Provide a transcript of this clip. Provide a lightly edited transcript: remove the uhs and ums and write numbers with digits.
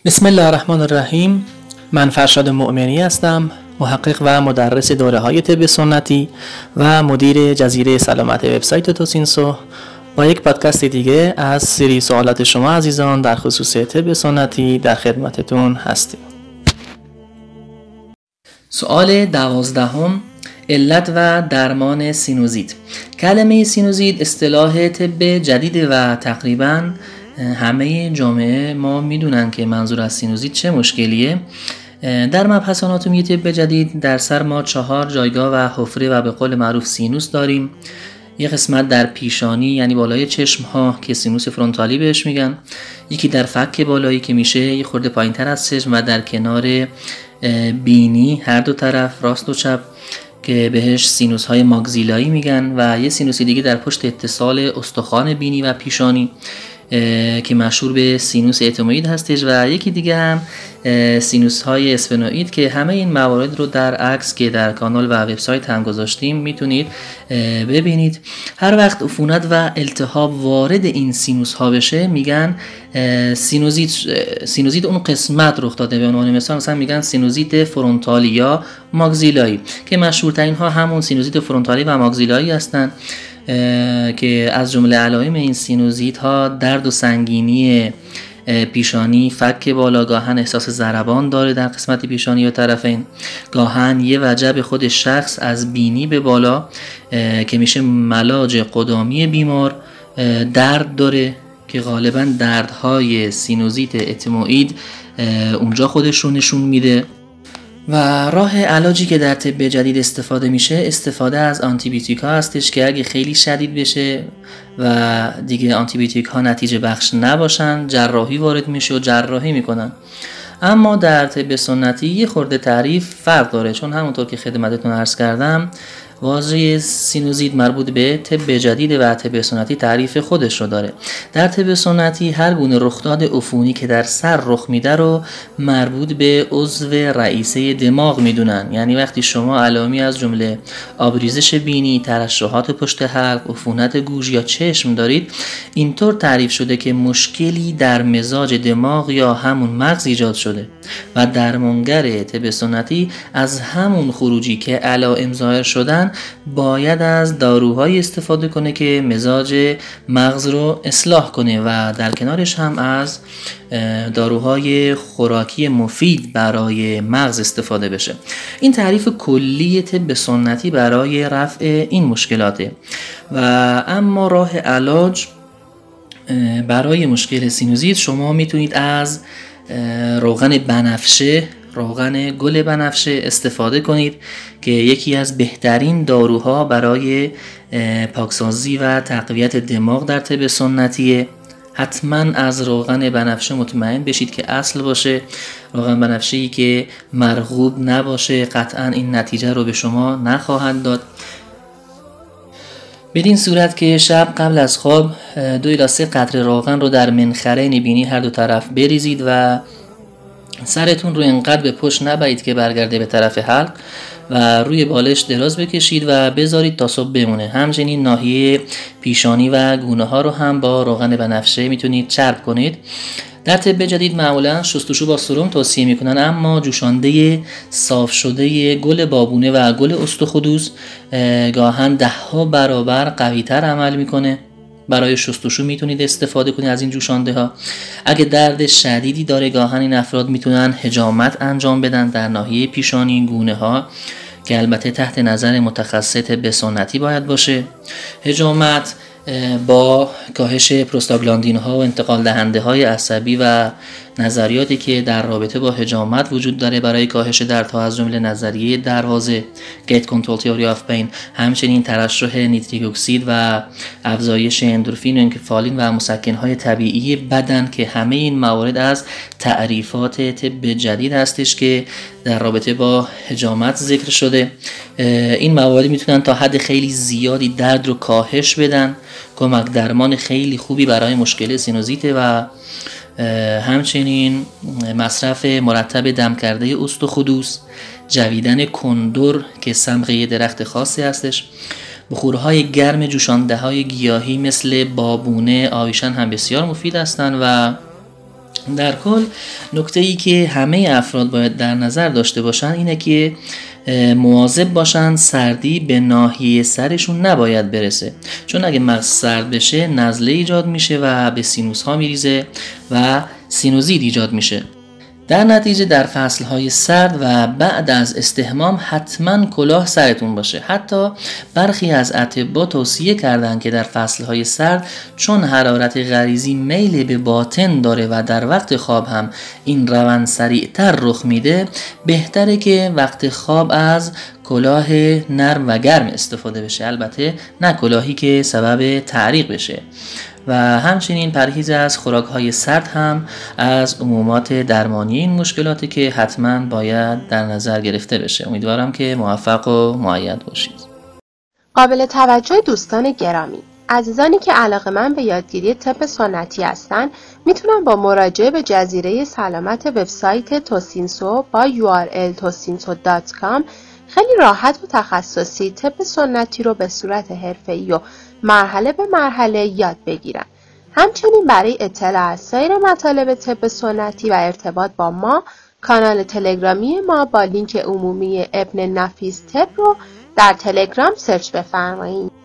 بسم الله الرحمن الرحیم. من فرشاد مؤمنی هستم، محقق و مدرس دوره‌های طب سنتی و مدیر جزیره سلامت وبسایت توسینسو. با یک پادکست دیگه از سری سوالات شما عزیزان در خصوص طب سنتی در خدمتتون هستیم. سوال 12: علت و درمان سینوزیت. کلمه سینوزیت اصطلاح طب جدید و تقریباً همه جامعه ما میدونن که منظور از سینوزیت چه مشکلیه. در مبحث آناتومی طب جدید در سر ما 4 جایگاه و حفره و به قول معروف سینوس داریم. یه قسمت در پیشانی یعنی بالای چشم ها که سینوس فرونتالی بهش میگن، یکی در فک بالایی که میشه یه خورده پایین تر از چشم و در کنار بینی هر دو طرف راست و چپ که بهش سینوس های ماگزیلایی میگن، و یه سینوسی دیگه در پشت اتصال استخوان بینی و پیشانی که مشهور به سینوس اتموئید هستش، و یکی دیگه هم سینوس های اسفنوئید که همه این موارد رو در عکس که در کانال و وبسایت هم گذاشتیم میتونید ببینید. هر وقت عفونت و التهاب وارد این سینوس ها بشه میگن سینوزیت اون قسمت رخ داده. به عنوان مثلا میگن سینوزیت فرونتالی یا ماگزیلایی که مشهورترین ها همون سینوزیت فرونتالی و ماگزیلایی هستن که از جمله علائم این سینوزیت ها درد و سنگینی پیشانی، فک بالا، گاهن احساس ضربان داره در قسمت پیشانی یا طرفین، گاهن یه وجه به خود شخص از بینی به بالا که میشه ملاج قدامی بیمار درد داره که غالبا دردهای سینوزیت اتموئید اونجا خودش رو نشون میده. و راه علاجی که در طب جدید استفاده میشه استفاده از آنتیبیوتیک ها هستش که اگه خیلی شدید بشه و دیگه آنتیبیوتیک ها نتیجه بخش نباشن جراحی وارد میشه و جراحی میکنن. اما در طب سنتی یه خورده تعریف فرق داره، چون همونطور که خدمتتون عرض کردم واژه سینوزیت مربوط به طب جدید و طب سنتی تعریف خودش رو داره. در طب سنتی هر گونه رخداد عفونی که در سر رخ میده رو مربوط به عضو رئیسه دماغ میدونن. یعنی وقتی شما علائمی از جمله آبریزش بینی، ترشحات پشت حلق، عفونت گوش یا چشم دارید، اینطور تعریف شده که مشکلی در مزاج دماغ یا همون مغز ایجاد شده و درمانگر طب سنتی از همون خروجی که علائم ظاهر شدن باید از داروهایی استفاده کنه که مزاج مغز رو اصلاح کنه و در کنارش هم از داروهای خوراکی مفید برای مغز استفاده بشه. این تعریف کلی طب سنتی برای رفع این مشکلاته. و اما راه علاج برای مشکل سینوزیت شما میتونید از روغن بنفشه، روغن گل بنفشه استفاده کنید که یکی از بهترین داروها برای پاکسازی و تقویت دماغ در طب سنتیه. حتما از روغن بنفشه مطمئن بشید که اصل باشه، روغن بنفشه‌ای که مرغوب نباشه قطعا این نتیجه رو به شما نخواهد داد. بدین صورت که شب قبل از خواب 2 الی 3 قطره روغن رو در منخرین بینی هر دو طرف بریزید و سرتون رو انقدر به پشت نبرید که برگرده به طرف حلق و روی بالش دراز بکشید و بذارید تا صبح بمونه. همچنین ناحیه پیشانی و گونه ها رو هم با روغن بنفشه میتونید چرب کنید. در طب جدید معمولا شستشو با سرم توصیه میکنن، اما جوشانده صاف شده گل بابونه و گل استخودوس گاهن 10 برابر قوی تر عمل میکنه. برای شستشو میتونید استفاده کنید از این جوشانده ها. اگه درد شدیدی داره گاهن این افراد میتونن حجامت انجام بدن در ناحیه پیشانی، گونه ها، که البته تحت نظر متخصص طب سنتی باید باشه. حجامت با کاهش پروستاگلاندین ها و انتقال دهنده های عصبی و نظریاتی که در رابطه با حجامت وجود داره برای کاهش دردها از جمله نظریه دروازه گیت کنترل تئوری آف پین، همچنین ترشح نیتریک اکسید و افزایش اندورفین و انکفالین و مسکن های طبیعی بدن که همه این موارد از تعریفات طب جدید هستش که در رابطه با حجامت ذکر شده. این موارد میتونن تا حد خیلی زیادی درد رو کاهش بدن، کمک درمان خیلی خوبی برای مشکل سینوزیت و همچنین مصرف مرتب دم کرده استخودوس، جویدن کندر که صمغه درخت خاصی هستش، بخورهای گرم جوشانده های گیاهی مثل بابونه، آویشن هم بسیار مفید هستند و در کل نکته ای که همه افراد باید در نظر داشته باشن اینه که مواظب باشن سردی به ناحیه سرشون نباید برسه، چون اگه مغز سرد بشه نزله ایجاد میشه و به سینوس ها میریزه و سینوزیت ایجاد میشه. در نتیجه در فصلهای سرد و بعد از استحمام حتما کلاه سرتون باشه. حتی برخی از اطباء توصیه کردن که در فصلهای سرد چون حرارت غریزی میل به باطن داره و در وقت خواب هم این روند سریعتر رخ میده، بهتره که وقت خواب از کلاه نرم و گرم استفاده بشه، البته نه کلاهی که سبب تعریق بشه. و همچنین پرهیز از خوراک‌های سرد هم از عمومات درمانی این مشکلاتی که حتما باید در نظر گرفته بشه. امیدوارم که موفق و مؤید باشید. قابل توجه دوستان گرامی، عزیزانی که علاقه‌مند به یادگیری طب سنتی هستند میتونن با مراجعه به جزیره سلامت وبسایت توسینسو با URL tosinso.com خیلی راحت و تخصصی طب سنتی رو به صورت حرفه‌ای و مرحله به مرحله یاد بگیرن. همچنین برای اطلاع از سایر مطالب طب سنتی و ارتباط با ما، کانال تلگرامی ما با لینک عمومی ابن نفیس طب رو در تلگرام سرچ بفرمایید.